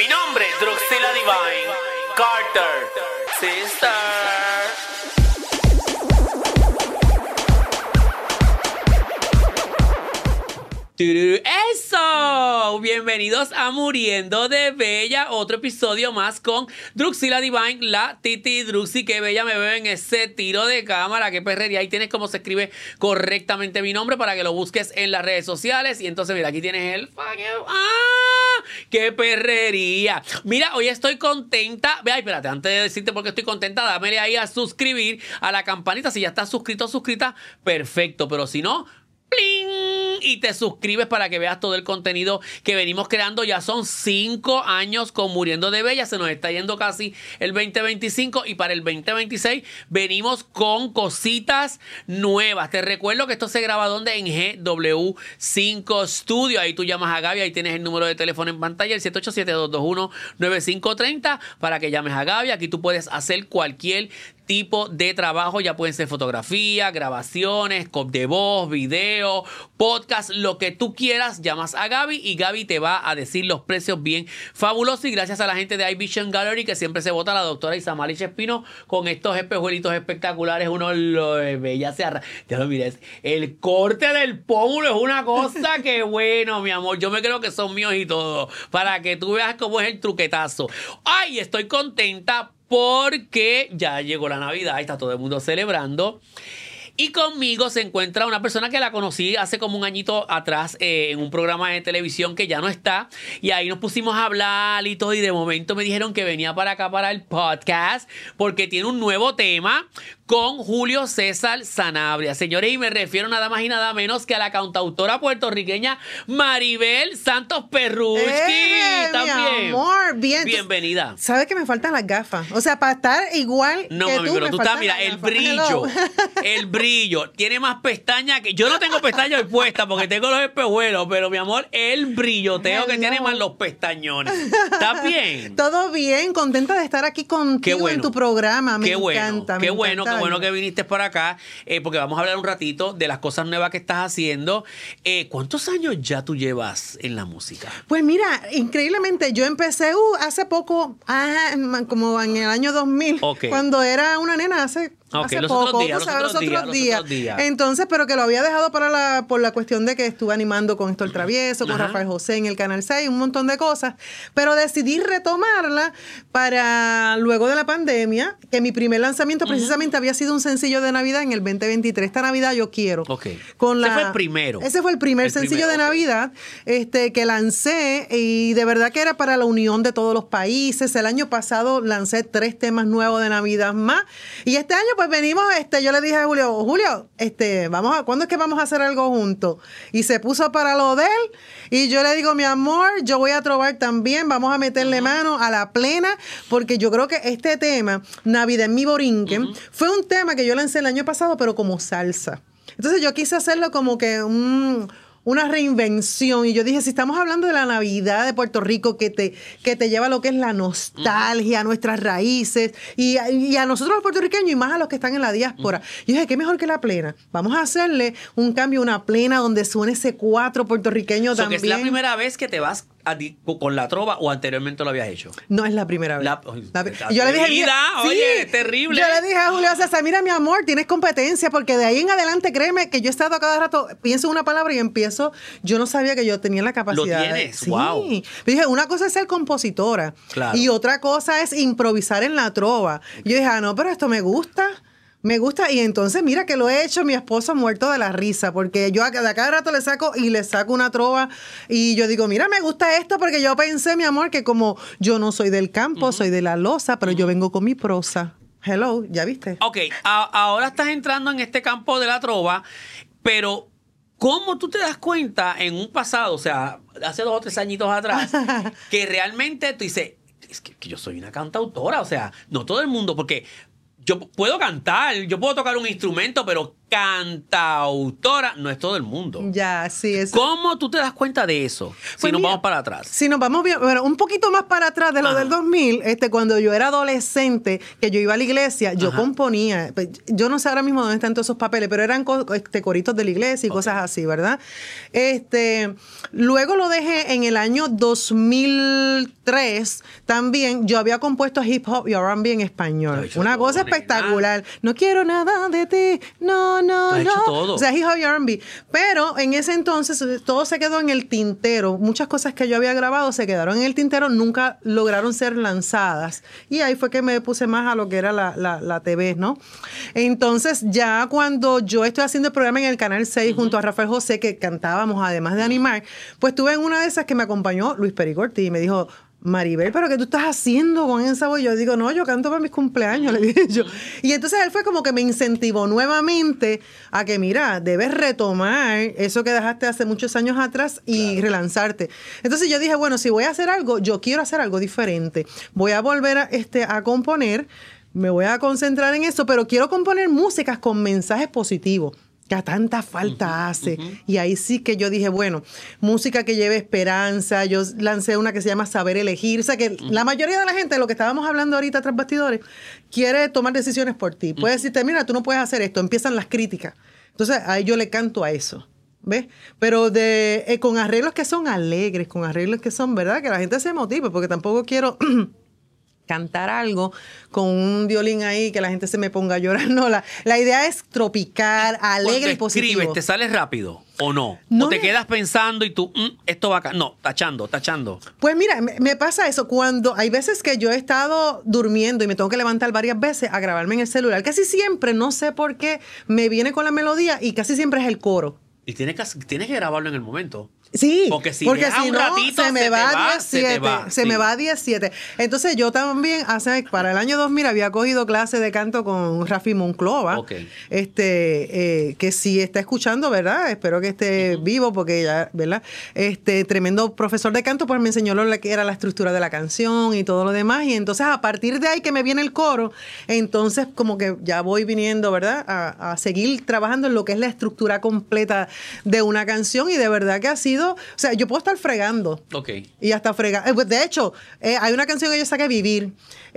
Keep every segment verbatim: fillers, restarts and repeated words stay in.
Mi nombre es Druxila Divine Carter, sister. ¡Eso! Bienvenidos a Muriendo de Bella, otro episodio más con Druxila Divine, la Titi Druxy. Qué bella me veo en ese tiro de cámara, qué perrería. Ahí tienes cómo se escribe correctamente mi nombre para que lo busques en las redes sociales. Y entonces, mira, aquí tienes el... ¡Ah! ¡Qué perrería! Mira, hoy estoy contenta. Ve, ay, espérate, antes de decirte por qué estoy contenta, dámele ahí a suscribir, a la campanita. Si ya estás suscrito o suscrita, perfecto. Pero si no... ¡Pling! Y te suscribes para que veas todo el contenido que venimos creando. Ya son cinco años con Muriendo de Bella. Se nos está yendo casi el veinte veinticinco. Y para el veinte veintiséis venimos con cositas nuevas. Te recuerdo que esto se graba donde en G W cinco Studio. Ahí tú llamas a Gaby. Ahí tienes el número de teléfono en pantalla. El siete ocho siete, dos dos uno, nueve cinco tres cero. Para que llames a Gaby. Aquí tú puedes hacer cualquier tipo de trabajo, ya pueden ser fotografía, grabaciones, cop de voz, video, podcast, lo que tú quieras, llamas a Gaby y Gaby te va a decir los precios bien fabulosos. Y gracias a la gente de iVision Gallery, que siempre se vota, la doctora Isamari Espino, con estos espejuelitos espectaculares. Uno lo ve, ya se arra... Ya lo mires, el corte del pómulo es una cosa que bueno, mi amor, yo me creo que son míos y todo, para que tú veas cómo es el truquetazo. Ay, estoy contenta porque ya llegó la Navidad, está todo el mundo celebrando. Y conmigo se encuentra una persona que la conocí hace como un añito atrás eh, en un programa de televisión que ya no está. Y ahí nos pusimos a hablar y todo. Y de momento me dijeron que venía para acá para el podcast porque tiene un nuevo tema con Julio César Sanabria. Señores, y me refiero nada más y nada menos que a la cantautora puertorriqueña Maribel Santos Perrucci. ¡Eh, También. mi amor! Bien. Bienvenida. ¿Sabes que me faltan las gafas? O sea, para estar igual no, que mami, tú, pero me tú estás, faltan mira, las el gafas. brillo, Hello. el brillo, tiene más pestañas que... Yo no tengo pestañas hoy puestas porque tengo los espejuelos, pero mi amor, el brilloteo que Hello. tiene más los pestañones. ¿Estás bien? Todo bien, contenta de estar aquí contigo Qué bueno. en tu programa. Me Qué bueno, encanta. qué me bueno, encanta qué bueno verlo. que viniste para acá, eh, porque vamos a hablar un ratito de las cosas nuevas que estás haciendo. Eh, ¿Cuántos años ya tú llevas en la música? Pues mira, increíblemente, yo empecé uh, hace poco, ah, como en el año dos mil, Ok. cuando era una nena, hace... Ok, Hace los poco, otros días, tú los sabes, otros días, los otros días. Entonces, pero que lo había dejado para la, por la cuestión de que estuve animando con Héctor Travieso, con Ajá. Rafael José en el Canal seis, un montón de cosas. Pero decidí retomarla para luego de la pandemia, que mi primer lanzamiento uh-huh. precisamente había sido un sencillo de Navidad en el veinte veintitrés. Esta Navidad yo quiero. Ok. Con la, ese fue el primero. Ese fue el primer el sencillo primero, de okay. Navidad este, que lancé y de verdad que era para la unión de todos los países. El año pasado lancé tres temas nuevos de Navidad más. Y este año pues venimos... este yo le dije a Julio, Julio, este, vamos a, ¿cuándo es que vamos a hacer algo juntos? Y se puso para lo de él, y yo le digo, mi amor, yo voy a trobar también, vamos a meterle uh-huh. mano a la plena, porque yo creo que este tema, Navidad en mi Borinquen, uh-huh. fue un tema que yo lancé el año pasado, pero como salsa. Entonces yo quise hacerlo como que un... una reinvención, y yo dije, si estamos hablando de la Navidad de Puerto Rico que te, que te lleva a lo que es la nostalgia, a nuestras raíces y a, y a nosotros los puertorriqueños y más a los que están en la diáspora, uh-huh. yo dije, ¿qué mejor que la plena? Vamos a hacerle un cambio, una plena donde suene ese cuatro puertorriqueño so también. Que es la primera vez que te vas a, con la trova, o anteriormente lo habías hecho. No es la primera vez. La, la, la, yo le dije, vida, sí, oye, es terrible. Yo le dije a Julio César, mira, mi amor, tienes competencia, porque de ahí en adelante, créeme que yo he estado a cada rato, pienso una palabra y empiezo, yo no sabía que yo tenía la capacidad. Lo tienes, sí. wow. Yo dije, una cosa es ser compositora, claro. y otra cosa es improvisar en la trova. Yo dije, ah, no, pero esto me gusta. Me gusta, y entonces mira que lo he hecho, mi esposo muerto de la risa, porque yo a cada, a cada rato le saco y le saco una trova, y yo digo, mira, me gusta esto, porque yo pensé, mi amor, que como yo no soy del campo, uh-huh. soy de la loza, pero uh-huh. yo vengo con mi prosa. Hello, ¿ya viste? Ok, a, ahora estás entrando en este campo de la trova, pero ¿cómo tú te das cuenta en un pasado, o sea, hace dos o tres añitos atrás, que realmente tú dices, es que, que yo soy una cantautora? O sea, no todo el mundo, porque... yo puedo cantar, yo puedo tocar un instrumento, pero cantautora. No es todo el mundo. Ya, sí. Es... ¿Cómo tú te das cuenta de eso? Si Pues nos mira, vamos para atrás. Si nos vamos bien, bueno, un poquito más para atrás de lo Ajá. del dos mil, este, cuando yo era adolescente, que yo iba a la iglesia, yo Ajá. componía. Pues, yo no sé ahora mismo dónde están todos esos papeles, pero eran co- este, coritos de la iglesia y Ok. cosas así, ¿verdad? Este, luego lo dejé en el año dos mil tres. También yo había compuesto hip hop y R and B en español. Lo has hecho Una todo, cosa nena. espectacular. No quiero nada de ti. No, no, Lo has no. hecho todo. O sea, hip hop y R and B. Pero en ese entonces eh, todo se quedó en el tintero. Muchas cosas que yo había grabado se quedaron en el tintero, nunca lograron ser lanzadas. Y ahí fue que me puse más a lo que era la, la, la T V, ¿no? Entonces, ya cuando yo estoy haciendo el programa en el Canal seis uh-huh. junto a Rafael José, que cantábamos además de animar, pues tuve en una de esas que me acompañó Luis Perico Ortiz y me dijo: Maribel, ¿pero qué tú estás haciendo con esa voz? Yo digo, no, yo canto para mis cumpleaños, le dije yo. Y entonces él fue como que me incentivó nuevamente a que, mira, debes retomar eso que dejaste hace muchos años atrás y claro. relanzarte. Entonces yo dije, bueno, si voy a hacer algo, yo quiero hacer algo diferente. Voy a volver a, este, a componer, me voy a concentrar en eso, pero quiero componer músicas con mensajes positivos, que a tanta falta uh-huh, hace. Uh-huh. Y ahí sí que yo dije, bueno, música que lleve esperanza. Yo lancé una que se llama Saber Elegir. O sea, que uh-huh. la mayoría de la gente, lo que estábamos hablando ahorita tras bastidores, quiere tomar decisiones por ti. Puede uh-huh. decirte, mira, tú no puedes hacer esto. Empiezan las críticas. Entonces, ahí yo le canto a eso. ¿Ves? Pero de eh, con arreglos que son alegres, con arreglos que son, ¿verdad? Que la gente se motive, porque tampoco quiero... cantar algo con un violín ahí que la gente se me ponga a llorar. No, la, la idea es tropical, alegre y positivo. Escribes, ¿te sales rápido o no? no ¿O te me... quedas pensando y tú, mm, esto va acá? No, tachando, tachando. Pues mira, me, me pasa eso. Cuando hay veces que yo he estado durmiendo y me tengo que levantar varias veces a grabarme en el celular, casi siempre, no sé por qué, me viene con la melodía y casi siempre es el coro. Y tienes que, tienes que grabarlo en el momento. Sí, porque si, porque si un no, ratito, se me se va a diecisiete, se, va, se sí. me va a diecisiete. Entonces yo también hace para el año dos mil había cogido clase de canto con Rafi Monclova, okay. este eh, que sí está escuchando, ¿verdad? Espero que esté uh-huh. vivo porque ya, ¿verdad? Este tremendo profesor de canto, pues me enseñó lo que era la estructura de la canción y todo lo demás, y entonces a partir de ahí que me viene el coro, entonces como que ya voy viniendo, ¿verdad? A, a seguir trabajando en lo que es la estructura completa de una canción, y de verdad que ha sido, o sea, yo puedo estar fregando. Ok. Y hasta fregando. De hecho, eh, hay una canción que yo saqué, Vivir.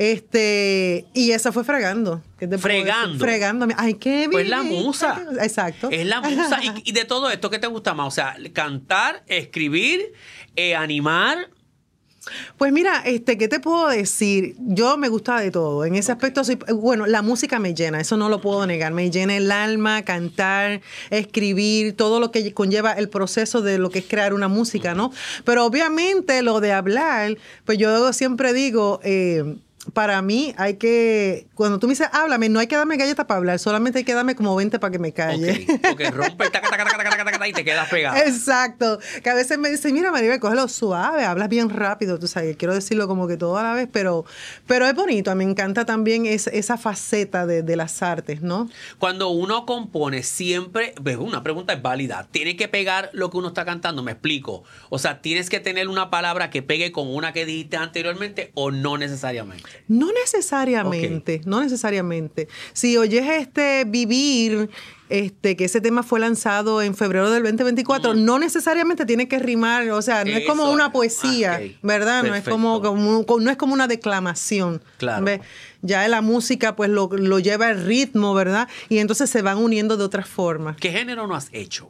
Este, y esa fue fregando. ¿Qué te fregando. Fregando. Ay, qué bien. Pues la musa. Exacto. Es la musa. y, y de todo esto, ¿qué te gusta más? O sea, cantar, escribir, eh, animar. Pues mira, este, ¿qué te puedo decir? Yo me gusta de todo. En ese okay. aspecto, soy, bueno, la música me llena, eso no lo puedo negar. Me llena el alma, cantar, escribir, todo lo que conlleva el proceso de lo que es crear una música, ¿no? Pero obviamente lo de hablar, pues yo siempre digo... Eh, para mí hay que, cuando tú me dices háblame, no hay que darme galletas para hablar, solamente hay que darme como veinte para que me calle. Ok, porque rompe taca, taca, taca, taca, taca, y te quedas pegado. Exacto, que a veces me dicen, mira Maribel, cógelo suave, hablas bien rápido, tú sabes, quiero decirlo como que todo a la vez, pero, pero es bonito, me encanta también es, esa faceta de, de las artes, ¿no? Cuando uno compone siempre, una pregunta es válida, ¿tiene que pegar lo que uno está cantando? Me explico, o sea, ¿tienes que tener una palabra que pegue con una que dijiste anteriormente o no necesariamente? No necesariamente, okay. no necesariamente. Si oyes este Vivir, este, que ese tema fue lanzado en febrero del veinte veinticuatro, mm. no necesariamente tiene que rimar, o sea, no Eso. es como una poesía, okay. ¿verdad? No es como, como, no es como una declamación. Claro. ¿Ves? Ya la música pues lo, lo lleva el ritmo, ¿verdad? Y entonces se van uniendo de otras formas. ¿Qué género no has hecho?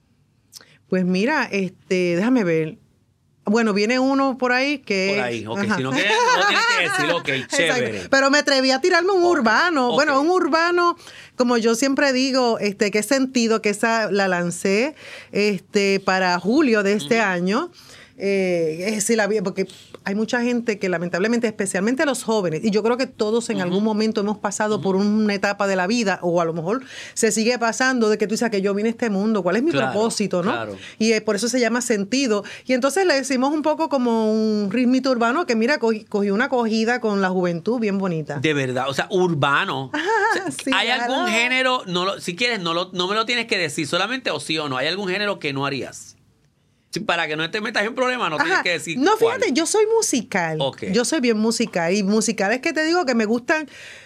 Pues mira, este, déjame ver. Bueno, viene uno por ahí que... Por ahí, ok. Ajá. Si no quieres, no tienes que decir, ok, chévere. Exacto. Pero me atreví a tirarme un okay. urbano. Okay. Bueno, un urbano, como yo siempre digo, este, que he sentido que esa la lancé este, para julio de este uh-huh. año. Eh, es decir, la, porque hay mucha gente que lamentablemente, especialmente los jóvenes, y yo creo que todos en uh-huh. algún momento hemos pasado uh-huh. por una etapa de la vida, o a lo mejor se sigue pasando de que tú dices que yo vine a este mundo, ¿cuál es mi claro, propósito? ¿no? Claro. Y eh, por eso se llama Sentido. Y entonces le decimos un poco como un ritmito urbano que mira, cogí, cogí una acogida con la juventud bien bonita. De verdad, o sea, urbano. Ah, o sea, sí, ¿hay claro. algún género, no lo, si quieres, no, lo, no me lo tienes que decir, solamente o sí o no, ¿hay algún género que no harías? Sí, para que no te metas en problemas, no Ajá. tienes que decir No, fíjate, cuál. yo soy musical. Okay. Yo soy bien musical. Y musicales que te digo que me gustan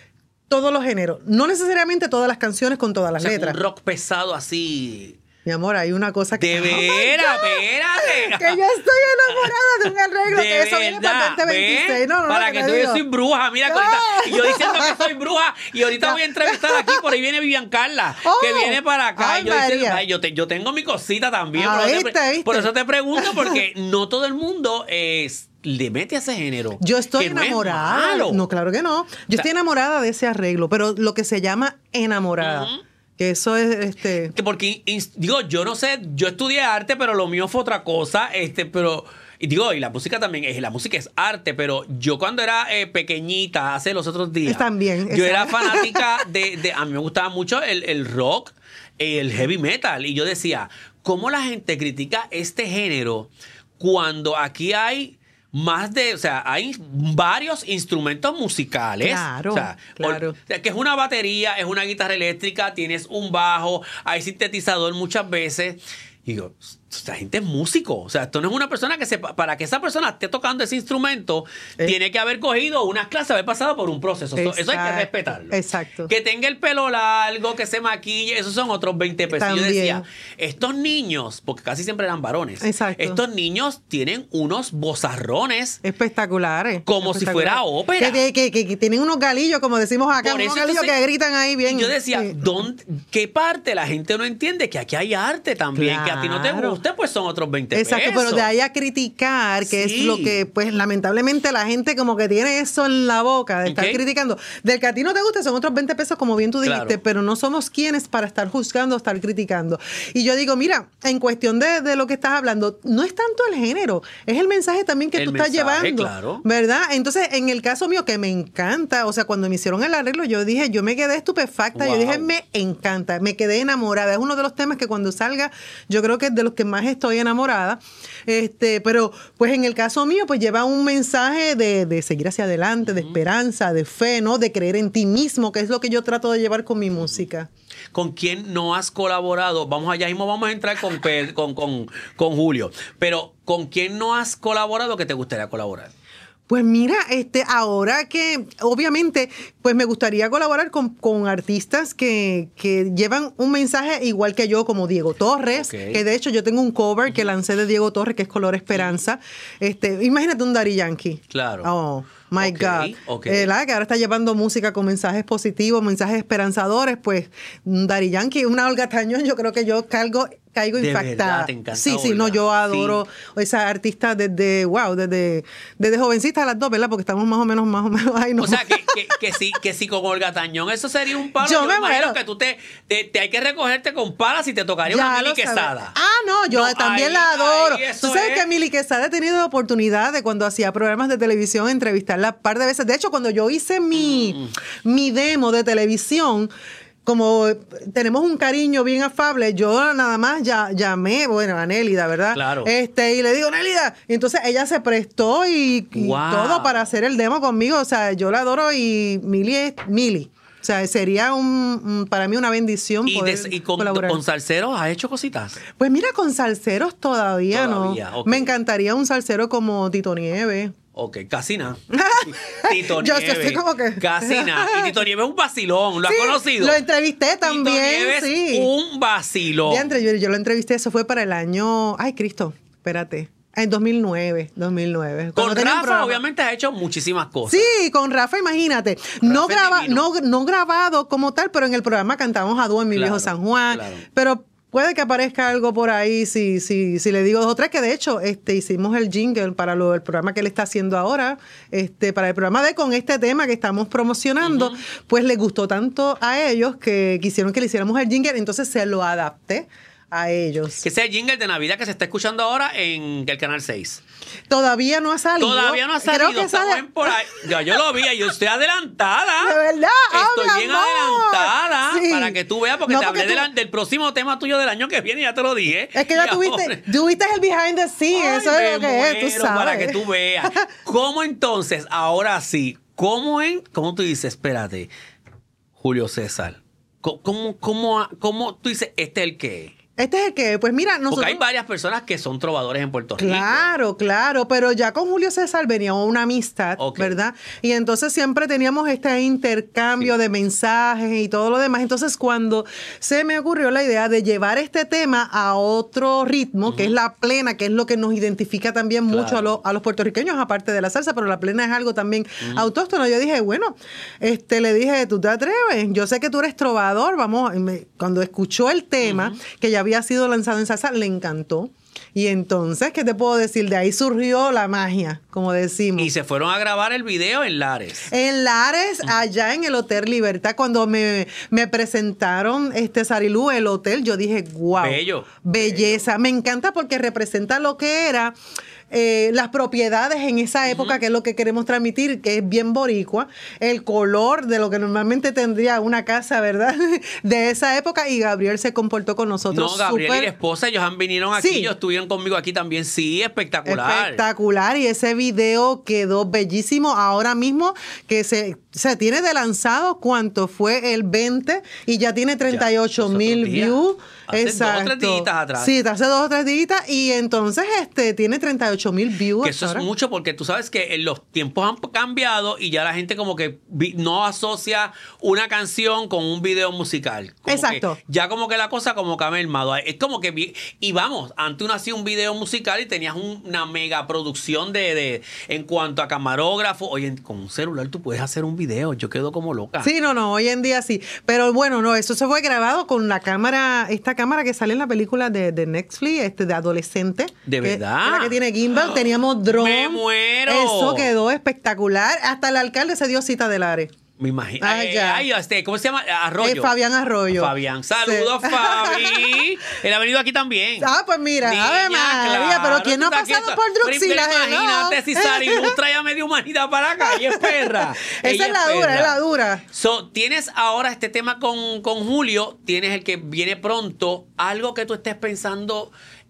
todos los géneros. No necesariamente todas las canciones con todas las O sea, letras. un rock pesado así. Mi amor, hay una cosa que... De veras, espérate. Que yo estoy enamorada de un arreglo, De que eso viene para verdad, el veinte veintiséis. ¿ves? No, no, para no, que te tú yo digo. soy bruja, mira, que ahorita, y yo diciendo que soy bruja, y ahorita voy a entrevistar aquí, por ahí viene Vivian Carla, Oh, que viene para acá. ay, Y yo, diciendo, María. ay, yo, te- yo tengo mi cosita también. Ah, por, eso te, ¿viste, viste? por eso te pregunto, porque no todo el mundo es, le mete a ese género. Yo estoy que no es enamorada. malo. No, claro que no. Yo estoy enamorada de ese arreglo, pero lo que se llama enamorada. Ujú. Que eso es este. Que porque, ins- digo, yo no sé, yo estudié arte, pero lo mío fue otra cosa, este, pero, y digo, y la música también, es la música es arte, pero yo cuando era eh, pequeñita, hace los otros días, También, yo exacto. era fanática de, de, a mí me gustaba mucho el, el rock, el heavy metal, y yo decía, ¿cómo la gente critica este género cuando aquí hay más de, o sea, hay varios instrumentos musicales. Claro, o sea, claro. o sea, que es una batería, es una guitarra eléctrica, tienes un bajo, hay sintetizador muchas veces. Y digo, esta gente es músico. O sea, esto no es una persona que sepa. Para que esa persona esté tocando ese instrumento, Eh. tiene que haber cogido unas clases, haber pasado por un proceso. Eso, eso hay que Exacto, respetarlo. exacto. Que tenga el pelo largo, que se maquille, esos son otros veinte pesos. Yo También. decía, estos niños, porque casi siempre eran varones, Exacto. estos niños tienen unos bozarrones. Espectaculares. Como si fuera ópera. Que, que, que, que tienen unos galillos, como decimos acá, Por unos eso, galillos entonces, que gritan ahí bien. Y yo decía, Sí. ¿dónde, ¿qué parte la gente no entiende? Que aquí hay arte también, que a ti no te Claro. guste, pues son otros veinte Exacto, pesos. pero de ahí a criticar, que Sí. es lo que, pues, lamentablemente la gente como que tiene eso en la boca, de estar Ok. criticando. Del que a ti no te guste son otros veinte pesos, como bien tú dijiste, Claro. pero no somos quienes para estar juzgando o estar criticando. Y yo digo, mira, en cuestión de, de lo que estás hablando, no es tanto el género, es el mensaje también que El tú estás mensaje, llevando, claro. ¿verdad? Entonces, en el caso mío, que me encanta, o sea, cuando me hicieron el arreglo, yo dije, yo me quedé estupefacta, yo Wow. dije, me encanta, me quedé enamorada. Es uno de los temas que cuando salga, yo creo que es de los que más estoy enamorada. Este, pero pues en el caso mío, pues lleva un mensaje de, de seguir hacia adelante, de esperanza, de fe, ¿no? De creer en ti mismo, que es lo que yo trato de llevar con mi música. ¿Con quién no has colaborado? Vamos allá mismo, vamos a entrar con, Pe- con, con, con Julio. Pero, ¿con quién no has colaborado que te gustaría colaborar? Pues mira, este, ahora que obviamente, pues me gustaría colaborar con, con artistas que, que llevan un mensaje igual que yo, como Diego Torres, Ok. que de hecho yo tengo un cover que lancé de Diego Torres, que es Color Esperanza. Este, imagínate un Daddy Yankee. Claro. Oh, my Ok, God. ok. Eh, la que ahora está llevando música con mensajes positivos, mensajes esperanzadores, pues un Daddy Yankee, una Olga Tañón, yo creo que yo cargo caigo De impactada. verdad, te encanta sí, sí, no, Olga. yo adoro esa artista desde, wow, desde, desde jovencita a las dos, ¿verdad? Porque estamos más o menos, más o menos ahí. No. O sea, que, que, que, sí, que sí con Olga Tañón, eso sería un palo. Yo Yo, me me imagino muero. que tú te, te, te hay que recogerte con palas y te tocaría una Mili lo sabes. Quesada. Ah, no, yo No, también ahí- la adoro. ahí eso Tú sabes es. que Mili Quesada he tenido la oportunidad de cuando hacía programas de televisión entrevistarla un par de veces. De hecho, cuando yo hice mi, Mm. mi demo de televisión, como tenemos un cariño bien afable, yo nada más ya llamé, bueno, a Nélida, ¿verdad? Claro. Este, y le digo, Nélida, y entonces ella se prestó y, y Wow. todo para hacer el demo conmigo. O sea, yo la adoro y Mili es Mili. O sea, sería un, un- para mí una bendición Y, poder de- y con, colaborar. con Salseros has hecho cositas. Pues mira, con salseros todavía, Todavía, no. ok. Me encantaría un salsero como Tito Nieves. Ok, casi nada. Tito Yo Nieves. estoy como que- Casi nada. Y Tito Nieves es un vacilón. ¿Lo Sí, has conocido? Lo entrevisté también, Tito Nieves, sí. un vacilón. Diantre, yo, yo lo entrevisté, eso fue para el año. Ay, Cristo, espérate. En dos mil nueve, dos mil nueve. Con Cuando tenía un Rafa, programa. obviamente, has hecho muchísimas cosas. Sí, con Rafa, imagínate. No, Rafa es graba, divino. no, no grabado como tal, pero en el programa cantamos a dúo en Mi Claro, Viejo San Juan. claro. Pero puede que aparezca algo por ahí si, si, si le digo dos o tres, que de hecho este, hicimos el jingle para lo, el programa que él está haciendo ahora, este, para el programa de con este tema que estamos promocionando, pues le gustó tanto a ellos que quisieron que le hiciéramos el jingle, entonces se lo adapté a ellos. Que sea el jingle de Navidad que se está escuchando ahora en el Canal seis. Todavía no ha salido. Todavía no ha salido. Creo que estamos sale- en por ahí. Ya, yo lo vi, yo estoy adelantada. De verdad, Estoy habla, bien amor. adelantada Sí. para que tú veas, porque No, te hablé porque de tú- la- del próximo tema tuyo del año que viene, ya te lo dije. Es que ya Y tuviste, ahora- tuviste el behind the scenes, Ay, eso es lo me que es, tú muero, sabes. para que tú veas. ¿Cómo entonces, ahora sí, cómo en, cómo tú dices, espérate, Julio César, ¿cómo, cómo, cómo, cómo tú dices, este es el que es? Este es el que, pues mira, nosotros... Porque hay varias personas que son trovadores en Puerto Rico. Claro, claro, pero ya con Julio César venía una amistad, okay. ¿verdad? Y entonces siempre teníamos este intercambio sí. de mensajes y todo lo demás. Entonces cuando se me ocurrió la idea de llevar este tema a otro ritmo, uh-huh. que es la plena, que es lo que nos identifica también claro. mucho a, lo, a los puertorriqueños, aparte de la salsa, pero la plena es algo también uh-huh. autóctono. Yo dije, bueno, este le dije, ¿tú te atreves? Yo sé que tú eres trovador, vamos, me, cuando escuchó el tema, uh-huh. que ya había sido lanzado en salsa, le encantó. Y entonces, ¿qué te puedo decir? De ahí surgió la magia, como decimos. Y se fueron a grabar el video en Lares. En Lares, allá en el Hotel Libertad, cuando me, me presentaron este Sarilú, el hotel, yo dije, wow. Bello. Belleza. Bello. Me encanta porque representa lo que era... Eh, las propiedades en esa época, uh-huh. que es lo que queremos transmitir, que es bien boricua, el color de lo que normalmente tendría una casa, ¿verdad? De esa época, y Gabriel se comportó con nosotros. No, Gabriel super... y la esposa, ellos han vinieron aquí, sí. ellos estuvieron conmigo aquí también, sí, espectacular. Espectacular, y ese video quedó bellísimo. Ahora mismo que se, se tiene de lanzado, ¿cuánto fue? El veinte, y ya tiene treinta y ocho mil views. Hace Exacto. dos o tres días atrás. Sí, hace dos o tres días, y entonces este tiene treinta y ocho mil views. Que eso ahora. Es mucho, porque tú sabes que los tiempos han cambiado y ya la gente como que no asocia una canción con un video musical. Como Exacto. Ya como que la cosa como que ha mermado. Es como que, y vamos, antes uno hacía un video musical y tenías un, una mega producción de, de, en cuanto a camarógrafo. Oye, con un celular tú puedes hacer un video. Yo quedo como loca. Sí, no, no, hoy en día sí. Pero bueno, no, eso se fue grabado con la cámara, esta cámara que sale en la película de, de Netflix, este, de adolescente. ¿De que, verdad? La que tiene gimbal, teníamos drone. ¡Me muero! Eso quedó espectacular. Hasta el alcalde se dio cita del Lares. Me imagino. Ah, eh, ya. Ay, este, ¿cómo se llama? Arroyo. Eh, Fabián Arroyo. Fabián. Saludos, sí. Fabi. Él ha venido aquí también. Ah, pues mira. Niña, Ave María, claro, pero ¿quién no ha pasado por Druxila? Imagínate si Sarilú trae a media humanidad para acá. Ella es perra. Esa Ella es la es dura, perra. es la dura. So, tienes ahora este tema con, con Julio. Tienes el que viene pronto. Algo que tú estés pensando...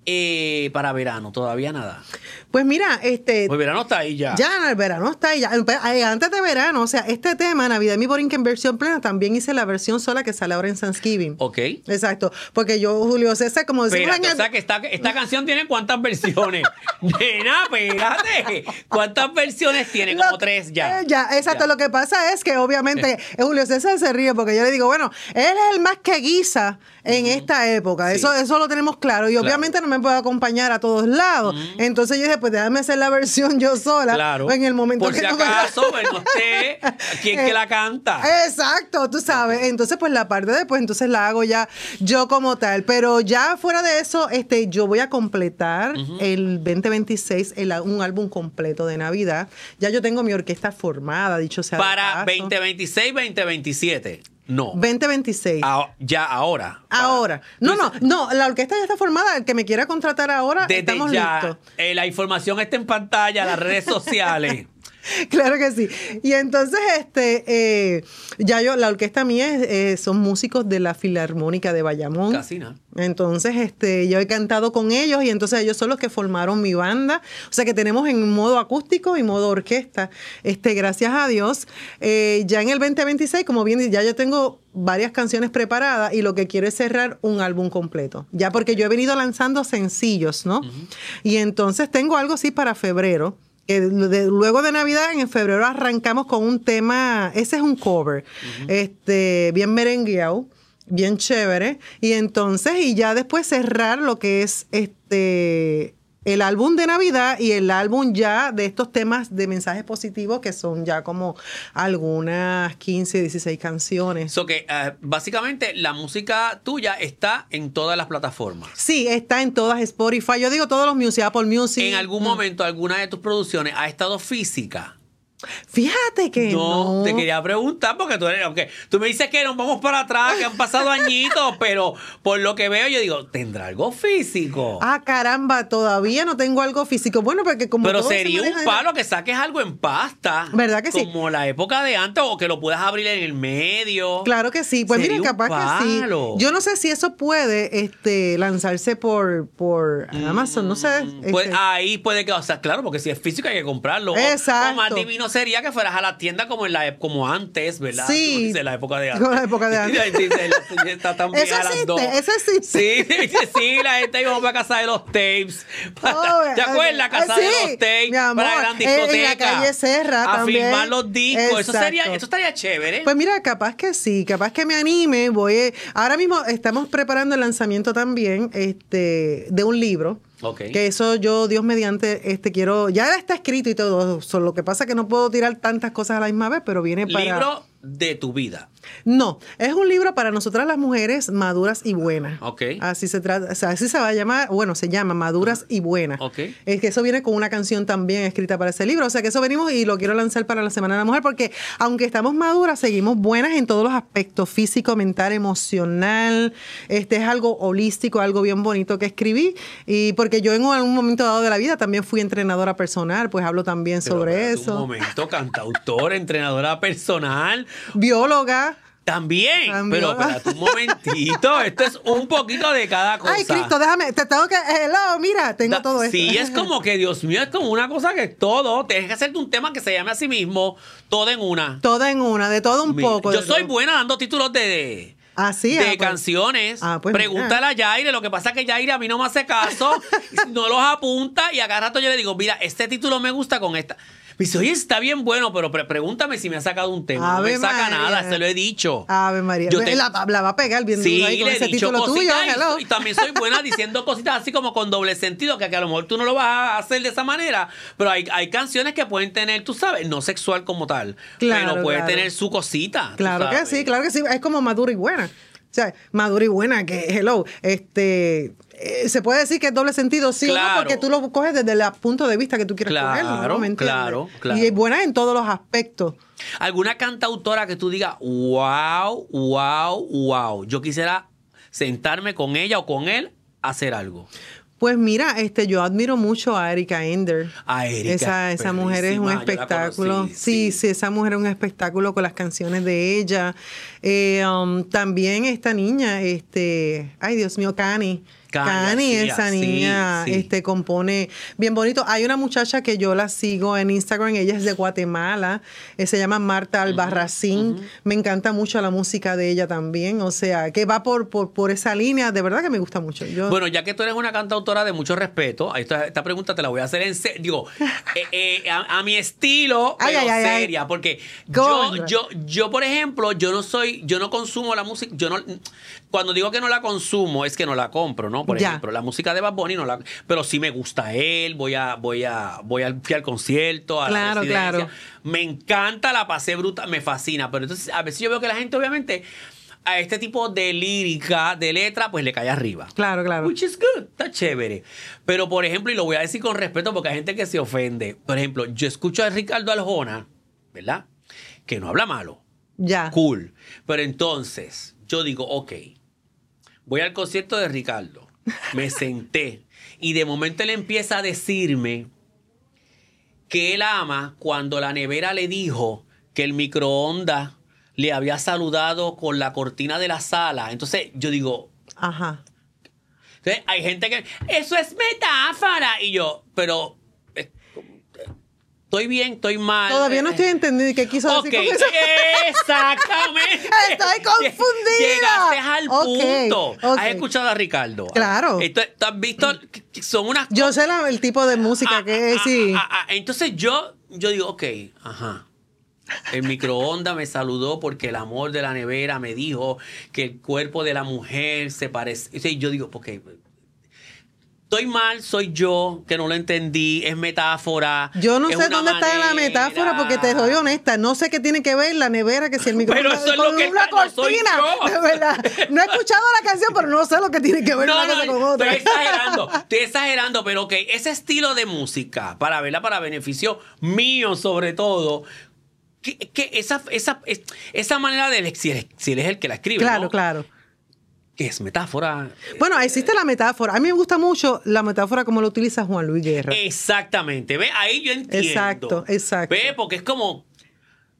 Eh, para verano, todavía nada. Pues mira, este... Pues verano está ahí ya. Ya, el verano está ahí ya. Antes de verano, o sea, este tema, Navidad Mi Borinquen en versión plena, también hice la versión sola que sale ahora en Thanksgiving. Ok. Exacto. Porque yo, Julio César, como decimos Espérate, en el... o sea, que esta, esta canción tiene ¿cuántas versiones? Nena, espérate. ¿Cuántas versiones tiene? Como Lo, tres ya. Eh, ya, exacto. Ya. Lo que pasa es que obviamente Julio César se ríe porque yo le digo, bueno, él es el más que guisa en uh-huh. esta época. Sí. Eso, eso lo tenemos claro. Y claro. obviamente no me puede acompañar a todos lados. Uh-huh. Entonces yo dije, pues déjame hacer la versión yo sola. Claro. En el momento Por que si tú acaso, pues no sé quién que la canta. Exacto, tú sabes. Entonces, pues la parte de, pues entonces la hago ya yo como tal. Pero ya fuera de eso, este, yo voy a completar uh-huh. el veinte veintiséis, el, un álbum completo de Navidad. Ya yo tengo mi orquesta formada, dicho sea para veinte veintiséis, veinte veintisiete. No. veinte veintiséis. A, ya ahora. Ahora. No, no, no. La orquesta ya está formada. El que me quiera contratar ahora, desde estamos ya, listos. Eh, la información está en pantalla, las redes sociales. Claro que sí. Y entonces, este, eh, ya yo, la orquesta mía es, eh, son músicos de la Filarmónica de Bayamón. Casi nada. Entonces, este, yo he cantado con ellos y entonces ellos son los que formaron mi banda. O sea que tenemos en modo acústico y modo orquesta. Este, gracias a Dios. Eh, ya en el veinte veintiséis, como bien, ya yo tengo varias canciones preparadas y lo que quiero es cerrar un álbum completo. Ya porque yo he venido lanzando sencillos, ¿no? Uh-huh. Y entonces tengo algo así para febrero. Que de, luego de Navidad, en febrero arrancamos con un tema, ese es un cover, uh-huh. este, bien merengueado, bien chévere, y entonces, y ya después cerrar lo que es este el álbum de Navidad y el álbum ya de estos temas de mensajes positivos que son ya como algunas quince, dieciséis canciones. So que uh, básicamente la música tuya está en todas las plataformas. Sí, está en todas, Spotify, yo digo todos los music, Apple Music. ¿En algún mm. momento alguna de tus producciones ha estado física? Fíjate que no, no. Te quería preguntar porque tú, eres, aunque tú me dices que nos vamos para atrás, que han pasado añitos, pero por lo que veo yo digo, ¿tendrá algo físico? Ah, caramba, todavía no tengo algo físico. Bueno, porque como Pero todo sería se un palo que saques algo en pasta. ¿Verdad que como sí? Como la época de antes o que lo puedas abrir en el medio. Claro que sí. Pues sería mira, capaz palo. que sí. Yo no sé si eso puede este, lanzarse por, por Amazon, no sé. Pues este. ahí puede que, o sea, claro, porque si es físico hay que comprarlo. Exacto. O más divino no sería que fueras a la tienda como en la ep- como antes, ¿verdad? Sí. En la época de Como la época de antes. Dice, la- está tan Eso vieja las dos. existe, eso existe. Sí, sí, sí, la gente iba para casa de los tapes. Oh, ¿Te acuerdas? Casa sí, de los tapes. mi amor, para la gran en- en la discoteca. calle Serra a también. filmar los discos. Eso sería, Exacto. eso estaría chévere. Pues mira, capaz que sí, capaz que me anime. Voy, ahora mismo estamos preparando el lanzamiento también este, de un libro. Ok. Que eso yo, Dios mediante, este quiero, ya está escrito y todo. Solo lo que pasa es que no puedo tirar tantas cosas a la misma vez, pero viene para. Libro de tu vida. No, es un libro para nosotras las mujeres maduras y buenas. Ok. Así se trata, o sea, así se va a llamar, bueno, se llama Maduras y Buenas. Ok. Es que eso viene con una canción también escrita para ese libro. O sea que eso venimos y lo quiero lanzar para la Semana de la Mujer, porque aunque estamos maduras, seguimos buenas en todos los aspectos, físico, mental, emocional. Este es algo holístico, algo bien bonito que escribí. Y porque yo en algún momento dado de la vida también fui entrenadora personal, pues hablo también Pero sobre espérate eso. Un momento, cantautora, entrenadora personal. Bióloga. También, También. pero espérate un momentito, esto es un poquito de cada cosa. Ay, Cristo, déjame, te tengo que, hello, mira, tengo Da- todo esto. Sí, es como que, Dios mío, es como una cosa que es todo. Tienes que hacerte un tema que se llame a sí mismo, todo en una. Toda en una, de todo un Mira, poco. Yo de soy todo. buena dando títulos de... Ah, sí, de ah, pues. canciones. Ah, pues Pregúntale mira. a Yaire. Lo que pasa es que Yaire a mí no me hace caso, no los apunta y a cada rato yo le digo, mira, este título me gusta con esta. Me dice, oye, está bien bueno, pero pre- pregúntame si me ha sacado un tema. Ave no me saca María. nada, se lo he dicho. Ave María. Yo te- la, la va a pegar bien Sí, duro ahí con le he ese dicho título tuyo. cositas y- Hello. y, también soy buena diciendo cositas así como con doble sentido, que, que a lo mejor tú no lo vas a hacer de esa manera, pero hay, hay canciones que pueden tener, tú sabes, no sexual como tal, Claro, pero puede claro. tener su cosita. tú Claro que sabes. sí, claro que sí. Es como madura y buena. O sea, madura y buena, que hello. Este, eh, se puede decir que es doble sentido, sí o Claro. no, porque tú lo coges desde el punto de vista que tú quieres Claro, cogerlo, ¿no? ¿Me entiendes? claro, claro. Y es buena en todos los aspectos. ¿Alguna cantautora que tú digas, wow, wow, wow? Yo quisiera sentarme con ella o con él a hacer algo. Pues mira, este, yo admiro mucho a Erika Ender. A Erika, Esa, esa mujer es un perrísima, yo la espectáculo. conocí, sí, sí. sí, esa mujer es un espectáculo con las canciones de ella. Eh, um, también esta niña, este, ay Dios mío, Cani. Cani Cani, García, esa sí, niña, sí. este, compone bien bonito. Hay una muchacha que yo la sigo en Instagram, ella es de Guatemala, eh, se llama Marta Albarracín. Me encanta mucho la música de ella también, o sea, que va por, por, por esa línea, de verdad que me gusta mucho. Yo, Bueno, ya que tú eres una cantautora de mucho respeto, esta, esta pregunta te la voy a hacer en serio, digo, eh, eh, a, a mi estilo, Ay, pero ay, ay, ay. seria, porque ¿Cómo? yo, yo, yo, por ejemplo, yo no soy, yo no consumo la música, yo no, cuando digo que no la consumo, es que no la compro, ¿no? Por Ya. ejemplo, la música de Bad Bunny no la, pero sí me gusta él, voy a, voy a, voy al, fui al concierto, a Claro, la residencia. claro. Me encanta, la pasé bruta, me fascina, pero entonces a veces yo veo que la gente, obviamente, a este tipo de lírica, de letra, pues le cae arriba. Claro, claro. Which is good, está chévere. Pero, por ejemplo, y lo voy a decir con respeto porque hay gente que se ofende. Por ejemplo, yo escucho a Ricardo Arjona, ¿verdad? Que no habla malo. Ya. Cool. Pero entonces, yo digo, ok, voy al concierto de Ricardo, me senté y de momento él empieza a decirme que él ama cuando la nevera le dijo que el microondas le había saludado con la cortina de la sala. Entonces yo digo, Ajá. entonces, hay gente que, eso es metáfora. Y yo, pero, eh, estoy bien, estoy mal. Todavía no Eh, estoy entendiendo qué quiso Ok, decir con eso. exactamente. Estoy confundida. Llegaste al Ok, punto. ok. ¿Has escuchado a Ricardo? Claro. Entonces, ¿tú has visto? Son unas Yo sé la- el tipo de música Ah, que es, ah, sí. ah, ah, ah. Entonces yo, yo digo, ok, ajá. El microondas me saludó porque el amor de la nevera me dijo que el cuerpo de la mujer se parece. Y yo digo, porque estoy mal, soy yo, que no lo entendí, es metáfora. Yo no es sé una dónde está la manera. metáfora porque te soy honesta. No sé qué tiene que ver la nevera que si el microondas Pero eso es lo con que una está- no soy cortina. yo. De verdad. No he escuchado la canción, pero no sé lo que tiene que ver No, una cosa no, con otra. estoy exagerando, estoy exagerando, pero ok, ese estilo de música, para verla, para beneficio mío sobre todo, que, que esa, esa, es- esa manera de, si él, si él es el que la escribe, Claro, ¿no? claro. Que es metáfora. Bueno, existe la metáfora. A mí me gusta mucho la metáfora como lo utiliza Juan Luis Guerra. Exactamente, ve, ahí yo entiendo. Exacto, exacto. Ve, porque es como,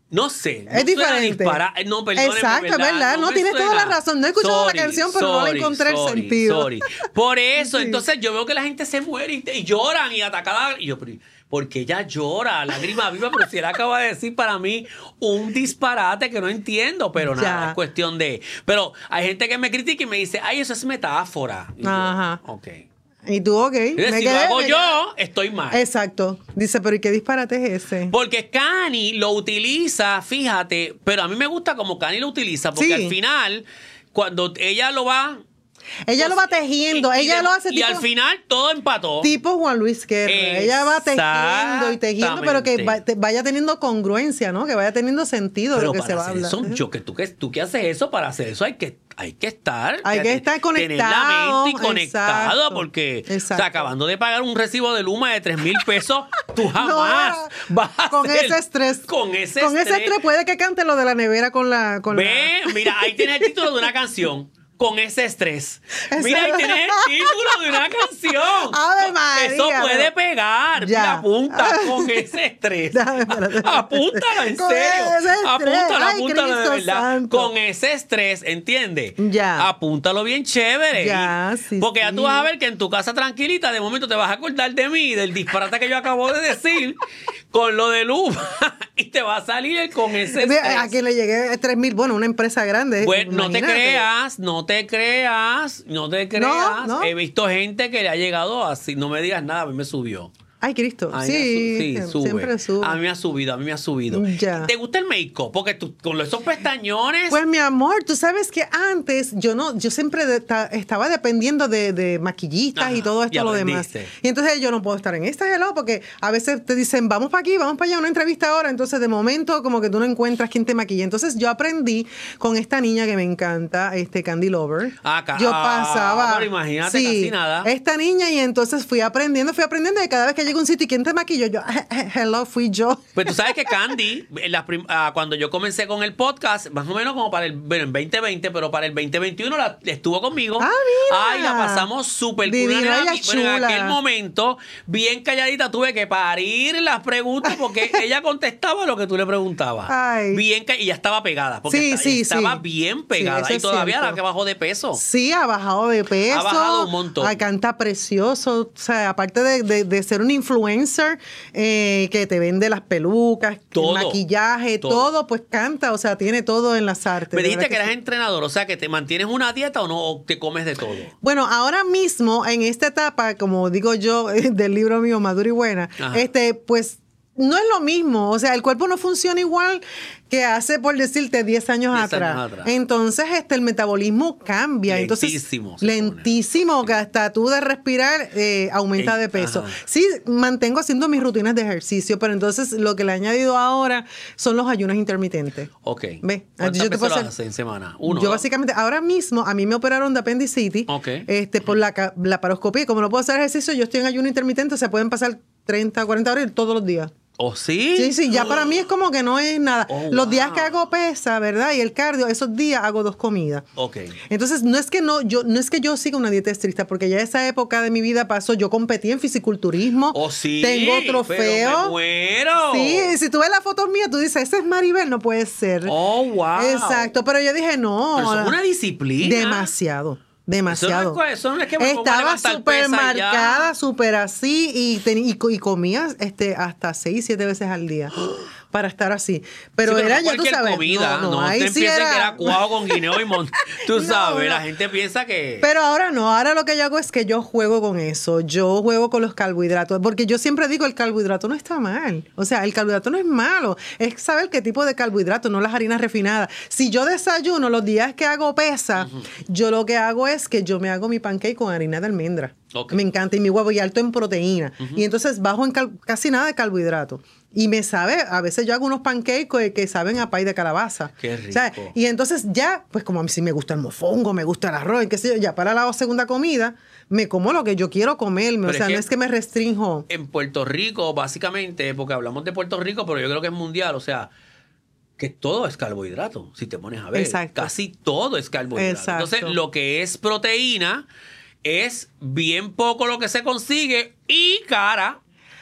No sé. Es no diferente. Dispara, no, perdóneme, Exacto, ¿verdad? ¿verdad? No, me tienes suena. toda la razón. No he escuchado Sorry, la canción, pero sorry, no le encontré sorry, el sentido. sorry. Por eso, Sí. entonces yo veo que la gente se muere y, y lloran y atacada. Y yo, pero ¿por qué ella llora? Lágrima viva, pero si él acaba de decir para mí un disparate que no entiendo, pero nada, Ya. es cuestión de... Pero hay gente que me critica y me dice, ay, eso es metáfora. Y yo, Ajá. ok. Y tú, ok. Entonces, me si quedé, lo hago me yo, quedé. estoy mal. Exacto. Dice, pero ¿y qué disparate es ese? Porque Kanye lo utiliza, fíjate, pero a mí me gusta como Kanye lo utiliza, porque Sí. al final, cuando ella lo va... Ella lo va tejiendo, y- y ella de- lo hace Y tipo, al final todo empató. tipo Juan Luis Guerra. Ella va tejiendo y tejiendo, pero que va- Exactamente. te- vaya teniendo congruencia, ¿no? Que vaya teniendo sentido Pero lo que para se va a hacer hablar. eso, yo que tú que tú que haces eso, para hacer eso hay que hay que estar Hay que estar tener la conectado, mente y conectado, exacto, porque o exacto. sea, acabando de pagar un recibo de Luma de tres mil pesos, tú jamás No, vas a con hacer- ese estrés. con ese Con estrés. ese estrés puede que cante lo de la nevera con la. Con Ve, mira, ahí tienes el título de una canción. Con ese estrés. Mira, ahí tienes el título de una canción. Ave María, Eso puede pero- pegar. Ya. Mira, apunta con ese estrés. Déjame, espérate, espérate. Apúntala, en Con serio. ese estrés. Apúntalo, Ay, apúntalo de Cristo verdad. santo. Con ese estrés, ¿entiendes? Ya. Apúntalo bien chévere. Ya, Y- sí, Porque ya sí. tú vas a ver que en tu casa tranquilita, de momento te vas a acordar de mí, del disparate que yo acabo de decir, con lo de Luma, y te va a salir el con ese estrés. Mira, a quien le llegué tres mil, bueno, una empresa grande. Bueno, no te imagínate. creas, no te creas, no te creas. no. He visto gente que le ha llegado así. No me digas nada, a mí me subió. Ay, Cristo. A mí me Sí, su- sí, sube. siempre sube. A mí me ha subido, a mí me ha subido. Ya. ¿Te gusta el make-up? Porque tú, con esos pestañones... Pues mi amor, tú sabes que antes yo no, yo siempre de- ta- estaba dependiendo de, de maquillistas Ajá, y todo esto y lo demás. aprendiste. Y entonces yo no puedo estar en esta hello porque a veces te dicen vamos para aquí, vamos para allá, una entrevista ahora. Entonces de momento como que tú no encuentras quién te maquilla. Entonces yo aprendí con esta niña que me encanta, este Candy Lover. Ah, ca- yo ah, pasaba. pero imagínate, sí, casi nada. Esta niña y entonces fui aprendiendo, fui aprendiendo y cada vez que llego a un sitio y quién te maquilló, yo hello fui yo. Pues tú sabes que Candy, en las prim- ah, cuando yo comencé con el podcast, más o menos como para el, bueno, en veinte veinte, pero para el veinte veintiuno la, estuvo conmigo. Ah, mira. Ay, la pasamos súper cool. Divina, Una nena ella bi- es bueno, en chula. aquel momento, bien calladita, tuve que parir las preguntas porque ella contestaba lo que tú le preguntabas. Ay. Bien ca- y ya estaba pegada. Porque Sí, esta- sí, estaba sí. bien Sí, pegada. eso y es todavía cierto. la que bajó de peso. Sí, ha bajado de peso. Ha bajado un montón. Ay, canta precioso. O sea, aparte de, de- de ser un influencer eh, que te vende las pelucas, Todo. el maquillaje, Todo. todo. pues canta. O sea, tiene todo en las artes. Me de dijiste verdad que eras sí. entrenador, o sea, que te mantienes una dieta o no, o te comes de todo. Bueno, ahora mismo, en esta etapa, como digo yo, del libro mío, Madura y Buena, Ajá. este, pues no es lo mismo. O sea, el cuerpo no funciona igual que hace, por decirte, diez años, diez atrás. años atrás. Entonces, este, el metabolismo cambia. Lentísimo Entonces, se pone. lentísimo, que hasta tú de respirar eh, aumenta Ey, de peso. ajá. Sí, mantengo haciendo mis rutinas de ejercicio, pero entonces lo que le he añadido ahora son los ayunos intermitentes. Ok. Ve, ¿Cuántas yo te veces puedo lo hacer- haces en semana? Uno. Yo dos? básicamente, ahora mismo, a mí me operaron de apendicitis Ok. este, por la, ca- la paroscopía. Como no puedo hacer ejercicio, yo estoy en ayuno intermitente, se pueden pasar treinta, cuarenta horas todos los días. ¿Oh, sí? Sí, sí, ya para mí es como que no es nada. Oh, los días wow. que hago pesa, ¿verdad? Y el cardio, esos días hago dos comidas. Ok. Entonces, no es que no, yo, no es que yo siga una dieta estricta, porque ya esa época de mi vida pasó, yo competí en fisiculturismo. ¿Oh, sí? Tengo Pero trofeo. me muero. Sí, si tú ves las fotos mías, tú dices, ese es Maribel, no puede ser. Oh, wow. Exacto, pero yo dije, no. Pero eso es una disciplina. Demasiado. Demasiado. Eso no es, eso no es que me pongo a Estaba levantar súper pesa y ya. marcada, súper así, y, ten- y, co- y comía este, hasta seis, siete veces al día para estar así. Pero Sí, era, no ya tú cualquier sabes. comida, no, ahí te sí pienses era- que era cuajo con guineo y mon... Tú No, sabes, no. la gente piensa que... Pero ahora no, ahora lo que yo hago es que yo juego con eso, yo juego con los carbohidratos, porque yo siempre digo el carbohidrato no está mal, o sea, el carbohidrato no es malo, es saber qué tipo de carbohidrato, no las harinas refinadas. Si yo desayuno los días que hago pesa, yo lo que hago es que yo me hago mi pancake con harina de almendra. Ok. Me encanta, y mi huevo y alto en proteína. Y entonces bajo en cal- casi nada de carbohidrato. Y me sabe, a veces yo hago unos pancakes que, que saben a pay de calabaza. Qué rico. O sea, y entonces ya, pues como a mí sí me gusta el mofongo, me gusta el arroz, y qué sé yo, ya para la segunda comida me como lo que yo quiero comerme. Pero o sea, es que- no es que me restrinjo. En Puerto Rico, básicamente, porque hablamos de Puerto Rico, pero yo creo que es mundial, o sea, que todo es carbohidrato, si te pones a ver. Exacto. Casi todo es carbohidrato. Exacto. Entonces, lo que es proteína es bien poco lo que se consigue y cara.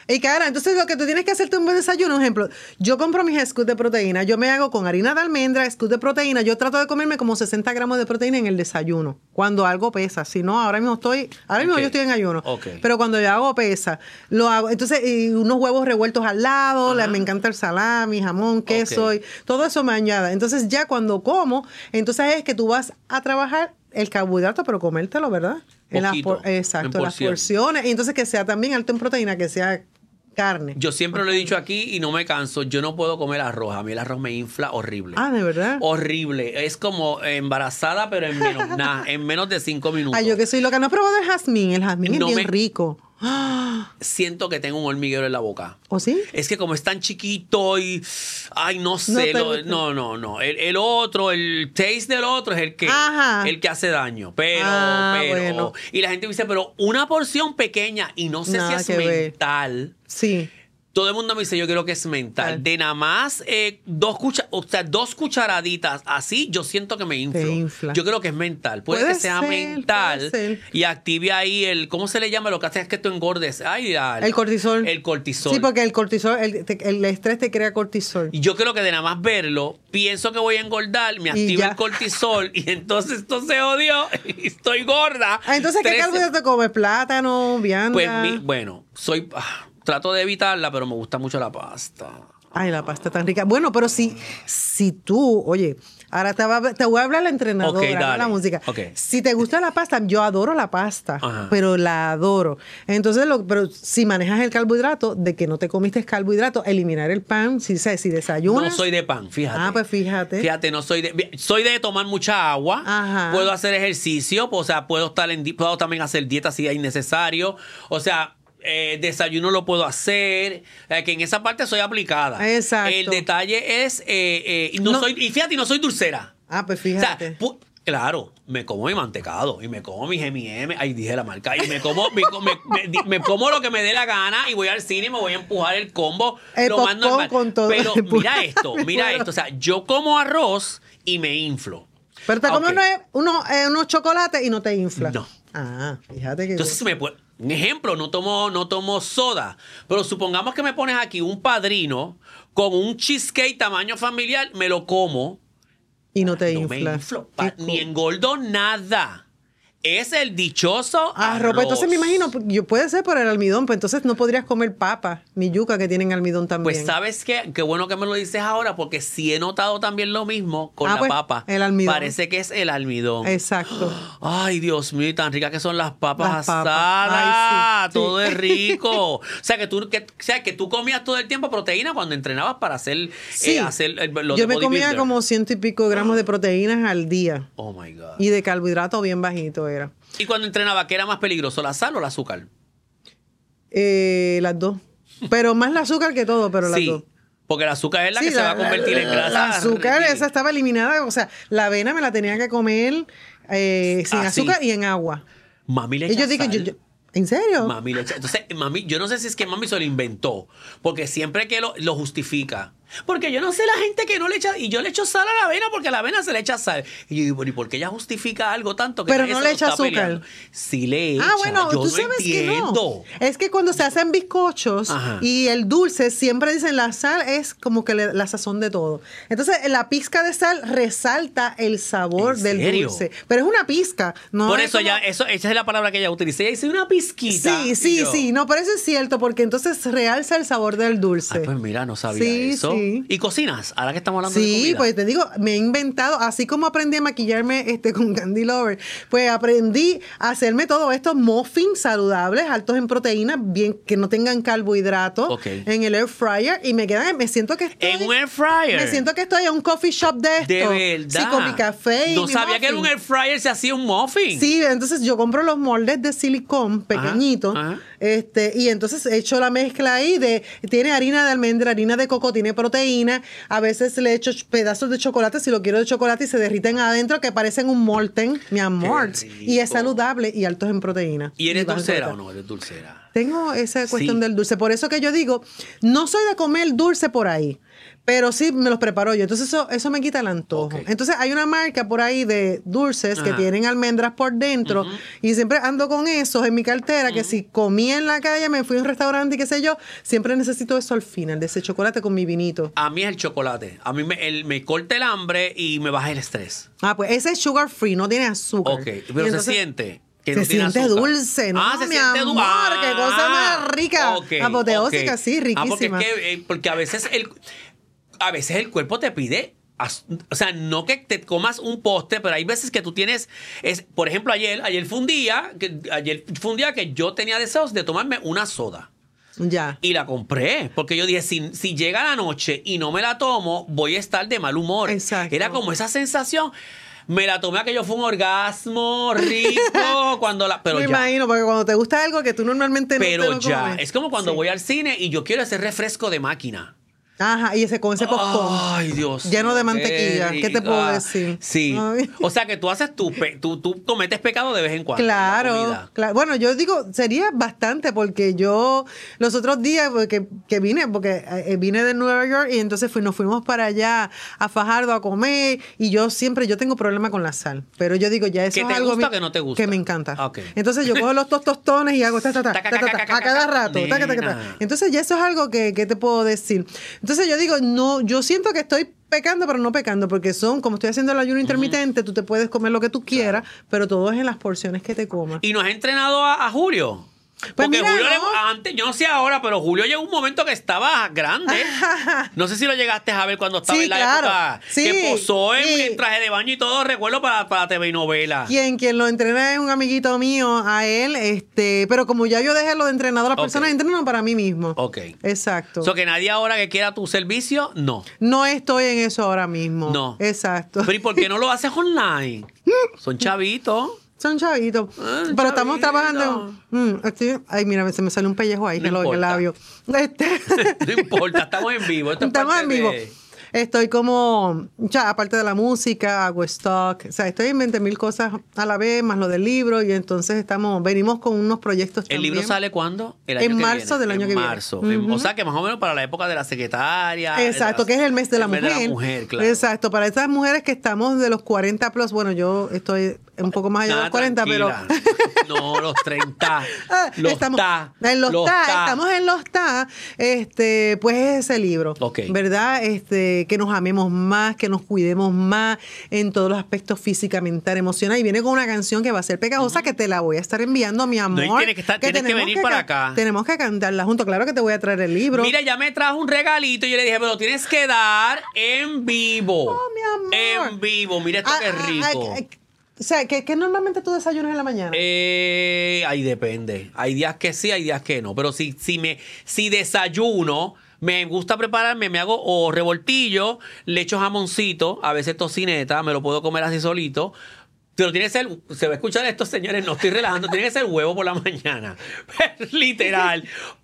Y cara, entonces lo que tú tienes que hacerte un buen desayuno, un ejemplo, yo compro mis scoops de proteína, yo me hago con harina de almendra, scoops de proteína, yo trato de comerme como sesenta gramos de proteína en el desayuno, cuando algo pesa, si no, ahora mismo estoy, ahora mismo Okay. yo estoy en ayuno, Okay. pero cuando yo hago pesa, lo hago, entonces y unos huevos revueltos al lado, la, me encanta el salami, jamón, queso, Okay. y todo eso me añade. Entonces ya cuando como, entonces es que tú vas a trabajar el carbohidrato, pero comértelo, ¿verdad? En las Poquito, por- exacto, en las porción. porciones. Y entonces que sea también alto en proteína, que sea carne. Yo siempre lo he dicho aquí y no me canso. Yo no puedo comer arroz. A mí el arroz me infla horrible. Ah, ¿de verdad? Horrible. Es como embarazada, pero en menos, nada, en menos de cinco minutos. Ay, yo que soy loca. No he probado el jazmín. El jazmín No es bien me- rico. ¡Ah! Siento que tengo un hormiguero en la boca. ¿O sí? Es que como es tan chiquito y... Ay, no sé. te lo- gusta. No, no, no. El, el otro, el taste del otro es el que, Ajá. el que hace daño. Pero, Ah, pero... bueno. Y la gente me dice, pero una porción pequeña. Y no sé Nada si es que ver. mental. Sí. Todo el mundo me dice, yo creo que es mental. Tal. De nada más eh, dos, cucha- o sea, dos cucharaditas así, yo siento que me inflo. Te infla. Yo creo que es mental. Puede, Puede que sea ser, mental puede ser. y active ahí el, ¿cómo se le llama? Lo que hace es que tú engordes. Ay, la- El cortisol. El cortisol. Sí, porque el cortisol, el, te- el estrés te crea cortisol. Y yo creo que de nada más verlo, pienso que voy a engordar, me Y activa ya. el cortisol y entonces esto se odió y estoy gorda. Ah, entonces, ¿qué Trece- carbohidrato comes? Plátano, vianda. Pues mi- bueno, soy ah, trato de evitarla, pero me gusta mucho la pasta. Ay, la pasta tan rica. Bueno, pero si, si tú, oye, ahora te, va- te voy a hablar la entrenadora, Ok, no dale. la música. Ok. Si te gusta la pasta, yo adoro la pasta, Ajá. pero la adoro. Entonces, lo, pero si manejas el carbohidrato, de que no te comiste carbohidrato, eliminar el pan, si, si si desayunas. No soy de pan, fíjate. Ah, pues fíjate. Fíjate, no soy de... Soy de tomar mucha agua. Ajá. Puedo hacer ejercicio, o sea, puedo estar en... di- Puedo también hacer dieta si es necesario. O sea... eh, desayuno lo puedo hacer, eh, que en esa parte soy aplicada. Exacto. El detalle es, eh, eh, y no, No. soy, y fíjate, y no soy dulcera. Ah, pues O sea, fíjate. pu- claro, me como mi mantecado y me como mis eme y eme, ahí dije la marca, y me como, me, me- me- di- me como lo que me dé la gana y voy al cine y me voy a empujar el combo El lo más popcorn normal. con todo. Pero mira esto, Me mira muero. esto, o sea, yo como arroz y me inflo. Pero te Ah, comes ok. unos, unos, eh, unos chocolates y no te infla. No. Ah, fíjate que... Entonces, si me puede, un ejemplo, no tomo, no tomo soda, pero supongamos que me pones aquí un padrino con un cheesecake tamaño familiar, me lo como. y no te No infla. me inflo, pa- Qué ni cool. engordo nada. Es el dichoso Ah, arroz. ropa. Entonces me imagino, yo puede ser por el almidón, pues entonces no podrías comer papa ni yuca que tienen almidón también. Pues sabes qué, qué bueno que me lo dices ahora, porque sí he notado también lo mismo con Ah, la pues, papa. el almidón. Parece que es el almidón. Exacto. Ay, Dios mío, y tan ricas que son las papas Las papas. asadas. Ay, sí, Todo sí. es rico. O sea, que tú, que, o sea, que tú comías todo el tiempo proteína cuando entrenabas para hacer, Sí. eh, hacer el, lo Yo de me comía bodybuilder. como ciento y pico gramos de proteínas al día. Oh, my God. Y de carbohidrato bien bajito era. ¿Y cuando entrenaba, qué era más peligroso, la sal o el azúcar? Eh, las dos. Pero más el azúcar que todo, pero las sí, dos. porque el azúcar es la Sí, que se va a convertir en grasa. La azúcar, Sí. esa estaba eliminada. O sea, la avena me la tenía que comer eh, sin Así. azúcar y en agua. Mami le Y echa yo digo, sal. yo- yo- ¿en serio? Mami le echa- Entonces, mami, yo no sé si es que mami se lo inventó, porque siempre que lo, lo justifica. Porque yo no sé la gente que no le echa, y yo le echo sal a la avena porque a la avena se le echa sal. Y yo digo, ¿y por qué ella justifica algo tanto que Pero nadie no se le lo echa está azúcar. peleando? Sí le echa. Ah, bueno, yo tú no sabes entiendo. que no. Es que cuando se hacen bizcochos Ajá. y el dulce, siempre dicen la sal es como que le- la sazón de todo. Entonces, la pizca de sal resalta el sabor ¿En del serio? dulce. Pero es una pizca, ¿no? Por es eso como- ya, eso, esa es la palabra que ella utiliza. Ella dice una pizquita. Sí, Y sí, yo, sí. No, pero eso es cierto, porque entonces realza el sabor del dulce. Ay, pues mira, no sabía Sí, eso. sí. ¿Y cocinas? Ahora que estamos hablando de Sí, comida. pues te digo, me he inventado, así como aprendí a maquillarme este, con Candy Lover, pues aprendí a hacerme todos estos muffins saludables, altos en proteínas, bien que no tengan carbohidratos, Ok. en el air fryer, y me quedan, me siento que estoy... En un air fryer. Me siento que estoy en un coffee shop de esto. De verdad. Sí, con mi café y No mi sabía que en un muffin. air fryer se hacía un muffin. Sí, entonces yo compro los moldes de silicón pequeñitos, ajá. este, y entonces echo la mezcla ahí de, tiene harina de almendra, harina de coco, tiene proteína, a veces le echo ch- pedazos de chocolate si lo quiero de chocolate y se derriten adentro que parecen un molten, mi amor, Qué y es rico. saludable y altos en proteína. ¿Y eres bajo en dulcera o proteína. no? ¿Eres dulcera? Tengo esa cuestión Sí. del dulce. Por eso que yo digo, no soy de comer dulce por ahí, pero sí me los preparo yo. Entonces eso, eso me quita el antojo. Ok. Entonces hay una marca por ahí de dulces que Ajá. tienen almendras por dentro Ujú. y siempre ando con esos en mi cartera, que si comí en la calle, me fui a un restaurante y qué sé yo, siempre necesito eso al final, de ese chocolate con mi vinito. A mí es el chocolate. A mí me, el- me corta el hambre y me baja el estrés. Ah, pues ese es sugar free, no tiene azúcar. Ok, Y pero se entonces- siente. Que se no tiene siente azúcar. dulce, ¿no? Ah, se Mi siente amor, dulce. qué cosa más rica. Ok, Apoteósica, ok. sí, Ah, porque, es riquísima. que, eh, porque a veces el a veces el cuerpo te pide, az- o sea, no que te comas un postre, pero hay veces que tú tienes, es, por ejemplo, ayer, ayer fue un día, que, ayer fue un día que yo tenía deseos de tomarme una soda. Ya. Y la compré, porque yo dije, si, si llega la noche y no me la tomo, voy a estar de mal humor. Exacto. Era como esa sensación. Me la tomé, aquello fue un orgasmo rico, cuando la... Pero me ya, imagino, porque cuando te gusta algo que tú normalmente no te pero lo ya. comes. Es como cuando Sí. voy al cine y yo quiero ese refresco de máquina. Ajá, y ese con ese popcorn. Ay, Dios. Lleno de mío, mantequilla. ¿Qué te rica. puedo decir? Sí. Ay. O sea que tú haces tu... pe- Tú, tú cometes pecado de vez en cuando. en la Claro, comida. claro. Bueno, yo digo, sería bastante porque yo los otros días que, que vine, porque eh, vine de Nueva York y entonces fui, nos fuimos para allá a Fajardo a comer y yo siempre, yo tengo problema con la sal, pero yo digo, ya eso ¿Que es te algo gusta mi- o que no te gusta? Que me encanta. Ok. Entonces yo cojo los tostones y hago ta, ta, ta, Taca, ta, ta, taca, ta, taca, a cada taca. rato. taca, taca, taca. Nena. Entonces ya eso es algo que, que te puedo decir. Entonces yo digo, no, yo siento que estoy pecando, pero no pecando, porque son, como estoy haciendo el ayuno intermitente, tú te puedes comer lo que tú quieras, pero todo es en las porciones que te comas. ¿Y no has entrenado a, a Julio? Porque mira, Julio, no. le- antes, yo no sé ahora, pero Julio llegó un momento que estaba grande. No sé si lo llegaste a ver cuando estaba Sí, en la claro. época Sí, que posó en, sí. en traje de baño y todo, recuerdo para, para T V y novela. Quien, quien lo entrena es un amiguito mío, a él, este, pero como ya yo dejé lo de entrenador, las Ok. personas entrenan para mí mismo. Ok. Exacto. O sea, que nadie ahora que quiera tu servicio, no. No estoy en eso ahora mismo. No. Exacto. Pero ¿y por qué no lo haces online? Son chavitos. Son chavitos. Ah, pero estamos chavito. trabajando. Mm, estoy- ay, mira, se me sale un pellejo ahí, No en lo- en el importa. labio. Este, No importa, estamos en vivo. Esto es estamos parte en vivo. de- Estoy como, ya, aparte de la música, hago stock, o sea, estoy en veinte mil cosas a la vez, más lo del libro, y entonces estamos, venimos con unos proyectos ¿El también. libro sale cuándo? El En que marzo viene. del año En que viene. marzo. En- Ujú. O sea, que más o menos para la época de la secretaria. Exacto, de que es el mes de la el mes mujer. de la mujer, claro. Exacto, para esas mujeres que estamos de los cuarenta plus, bueno, yo estoy un poco más allá de Nada, los cuarenta, pero... tranquila. No, los treinta. Ah, Los estamos ta. en los, los ta, ta. estamos en los ta, este, pues es ese libro, Ok. ¿verdad? Este, que nos amemos más, que nos cuidemos más en todos los aspectos física, mental, emocional, y viene con una canción que va a ser pegajosa, que te la voy a estar enviando, mi amor. y tiene que estar- tienes que tenemos venir para ca- acá. Tenemos que cantarla junto, claro que te voy a traer el libro. Mira, ya me trajo un regalito y yo le dije, pero lo tienes que dar en vivo. Oh, mi amor. En vivo. Mira esto Ah, que ah, rico. ah, ah, o sea, ¿qué, qué normalmente tú desayunas en la mañana? Eh, ahí depende. Hay días que sí, hay días que no. Pero si, si me, si desayuno, me gusta prepararme, me hago o revoltillo, le echo jamoncito, a veces tocineta, me lo puedo comer así solito. Pero tiene que ser, se va a escuchar esto, señores, no estoy relajando, tiene que ser huevo por la mañana. Literal.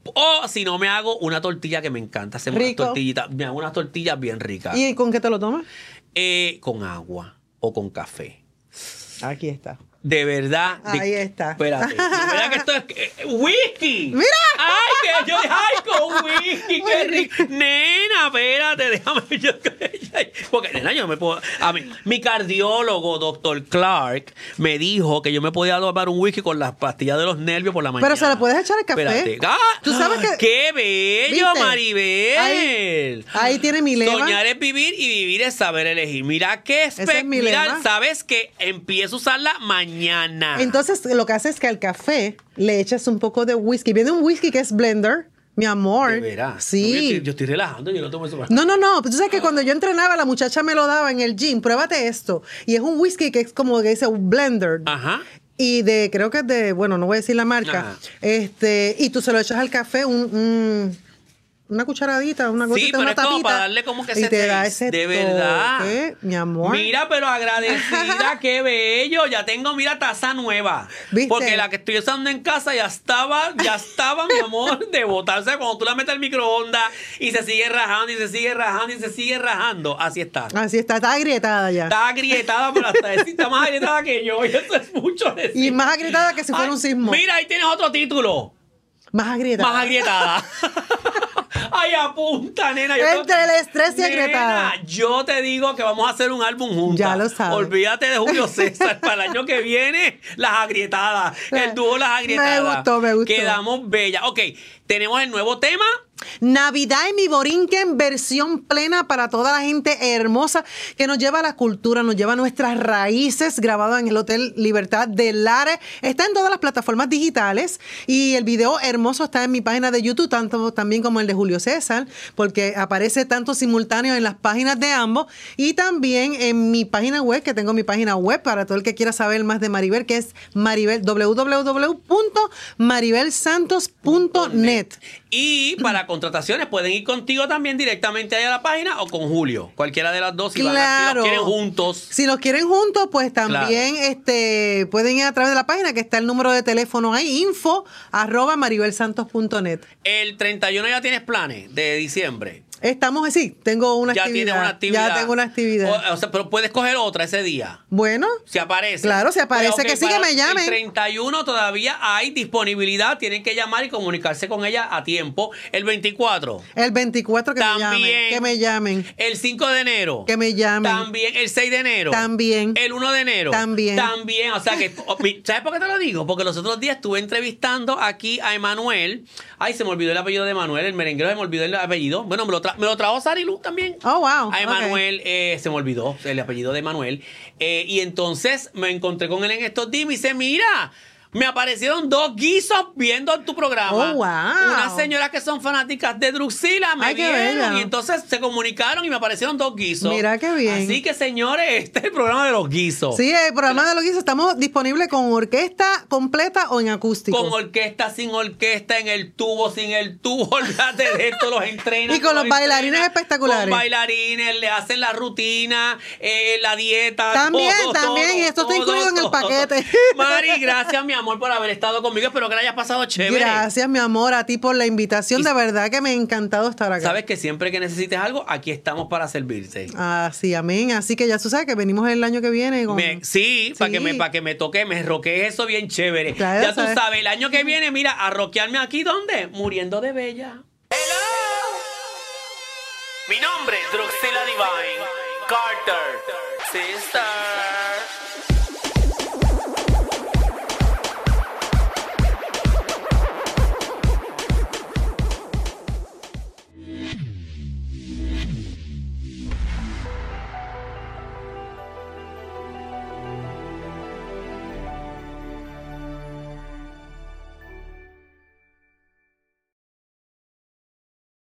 O si no, me hago una tortilla que me encanta. Hacemos unas Rico. tortillitas, me hago unas tortillas bien ricas. ¿Y con qué te lo tomas? Eh, con agua o con café. Aquí está. De verdad. de- Ahí está. Espérate. De verdad que esto es. eh, ¡Whisky! ¡Mira! ¡Ay, que yo! ¡Ay, con whisky! ¡Qué rico! Nena, espérate, déjame yo. Porque, nena, yo no me puedo. A mí, mi cardiólogo, doctor Clark, me dijo que yo me podía tomar un whisky con las pastillas de los nervios por la mañana. Pero se le puedes echar el café. Espérate. ¡Ah! Tú sabes que- ¡Qué bello, ¿Viste? Maribel! Ahí- ahí tiene mi lema. Soñar es vivir y vivir es saber elegir. Mira qué Ese es mi espectacular. lema. Sabes que empiezo a usarla mañana. Entonces, lo que hace es que al café le echas un poco de whisky. Viene un whisky que es blender, mi amor. De veras. Sí. No, yo, estoy, yo estoy relajando, yo no tomo eso. No, no, no. Tú sabes que cuando yo entrenaba, la muchacha me lo daba en el gym. Pruébate esto. Y es un whisky que es como que dice blender. Ajá. Y de, creo que es de, bueno, no voy a decir la marca. Ajá. Este, y tú se lo echas al café, un, un- una cucharadita, una gotita, Sí, pero una es como tapita. para darle como que y ese te da taste, ese de verdad. toque, mi amor. Mira, pero agradecida, qué bello. Ya tengo, mira, taza nueva. ¿Viste? Porque la que estoy usando en casa ya estaba, ya estaba, mi amor, de botarse. Cuando tú la metes al microondas y se sigue rajando y se sigue rajando y se sigue rajando. Así está. Así está, está agrietada ya. Está agrietada, pero hasta decir, está más agrietada que yo. Y eso es mucho decir. Y más agrietada que si fuera Ay, un sismo. Mira, ahí tienes otro título. Más agrietada. Más agrietada. Ay, apunta, nena. Yo Entre te... el estrés y nena, agrietada. yo te digo que vamos a hacer un álbum juntos. Ya lo sabes. Olvídate de Julio César. Para el año que viene, las agrietadas. El dúo Las Agrietadas. Me gustó, me gustó. Quedamos bellas. Ok, tenemos el nuevo tema. Navidad en mi Borinquen, versión plena para toda la gente hermosa que nos lleva a la cultura, nos lleva a nuestras raíces, grabado en el Hotel Libertad de Lares. Está en todas las plataformas digitales y el video hermoso está en mi página de YouTube, tanto también como el de Julio César, porque aparece tanto simultáneo en las páginas de ambos y también en mi página web, que tengo mi página web para todo el que quiera saber más de Maribel, que es Maribel, w w w punto maribel santos punto net. Y para contrataciones pueden ir contigo también directamente ahí a la página o con Julio. Cualquiera de las dos. Si, Claro. van a, si los quieren juntos. Si los quieren juntos, pues también Claro. este, pueden ir a través de la página que está el número de teléfono ahí, info arroba maribel santos punto net. El treinta y uno ya tienes planes de diciembre. Estamos, sí, tengo una Ya actividad. tienes una actividad. Ya tengo una actividad. O, o sea, pero puedes coger otra ese día. Bueno. Si aparece. Claro, si aparece, Pues, ok, que sí, que para me llamen. El treinta y uno todavía hay disponibilidad. Tienen que llamar y comunicarse con ella a tiempo. El veinticuatro. El veinticuatro que También. me llamen. Que me llamen. El cinco de enero. Que me llamen. También. El seis de enero. También. El uno de enero. También. También. O sea que, o, mi- ¿sabes por qué te lo digo? Porque los otros días estuve entrevistando aquí a Emanuel. Ay, se me olvidó el apellido de Emanuel. El merenguero se me olvidó el apellido. Bueno, me lo, tra me lo trajo Sarilu también. Oh, wow. A Emanuel, eh, se me olvidó el apellido de Emanuel. Eh, y entonces me encontré con él en estos días y me dice, mira, me aparecieron dos guisos viendo tu programa. Oh, wow. Unas señoras que son fanáticas de Druxila me Ay, qué vieron bella. y entonces se comunicaron y me aparecieron dos guisos. Mira qué bien. Así que, señores, este es el programa de los guisos. Sí, el programa de los guisos estamos disponibles con orquesta completa o en acústico. Con orquesta, sin orquesta, en el tubo, sin el tubo, olvídate de esto, los entrenan. Y con los bailarines entrenan, espectaculares. Con bailarines, le hacen la rutina, eh, la dieta. También, todo, también, todo, y esto está todo, incluido en el todo. paquete. Mari, gracias, mi amor, por haber estado conmigo. Espero que la hayas pasado chévere. Gracias, mi amor, a ti por la invitación. Y- De verdad que me ha encantado estar acá. Sabes que siempre que necesites algo, aquí estamos para servirte. Así, amén. Así que ya tú sabes que venimos el año que viene con... Me- sí, para Sí. que me, para que me toque, me roquee eso bien chévere. Claro, ya tú sabes. sabes, el año que viene, mira, a roquearme aquí, ¿dónde? Muriendo de bella. Hello. Mi nombre es Druxila Divine Carter. Sister.